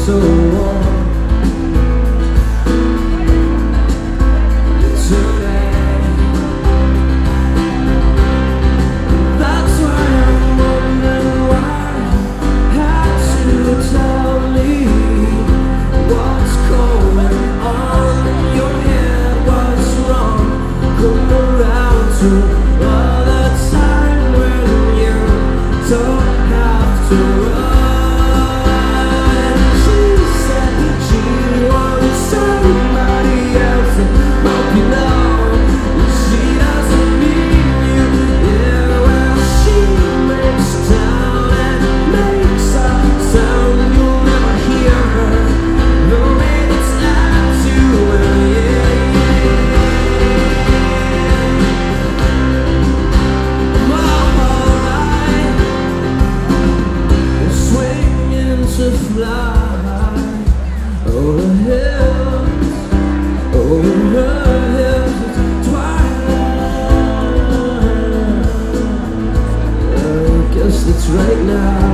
so warm today. That's why I'm wondering why you had to tell me what's going on in your head, what's wrong. Come around to other time when you don't have to run. To fly over hills, over hills, twilight. I guess it's right now.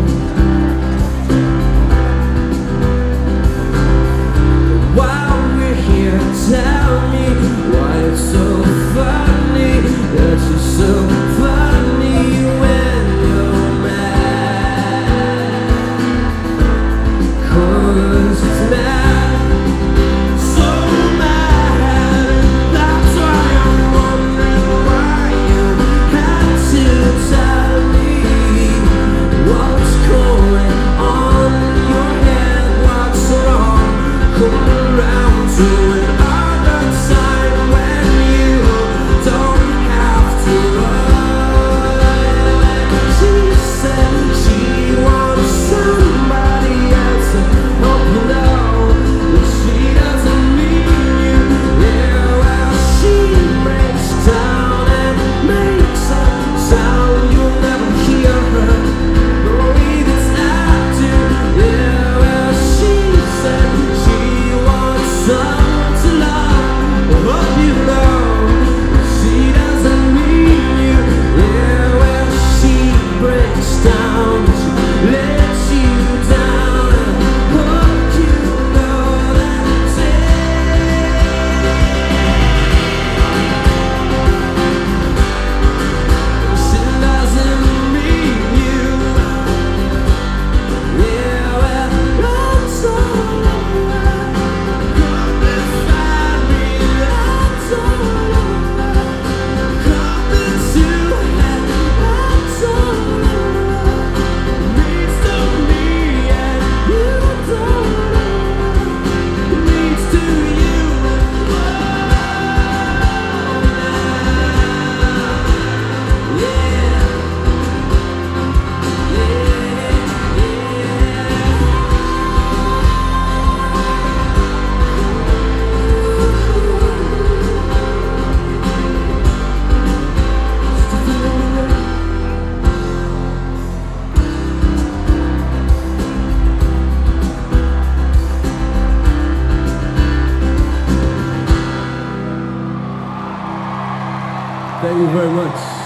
While we're here, tell me why it's so funny that you're so funny when you're mad. 'Cause it's mad, so mad. That's why I'm wondering why you had to tell me what's going on in your head, what's wrong. Come around to another time when you don't have to run. She said she wants somebody else to help her know that she doesn't need you. Yeah, well, she breaks down and makes a sound you'll never hear her. The way that's acting. Yeah, well, she said she wants someone to love. I hope you know that she doesn't need you. Yeah, well, she breaks down, she lets you down. I hope you know that's it. She doesn't need you. Yeah, well, that's all right. Come and find me, that's all right. Come into heaven, that's all right. Means to me and you don't know. It means to you. Yeah, thank you very much.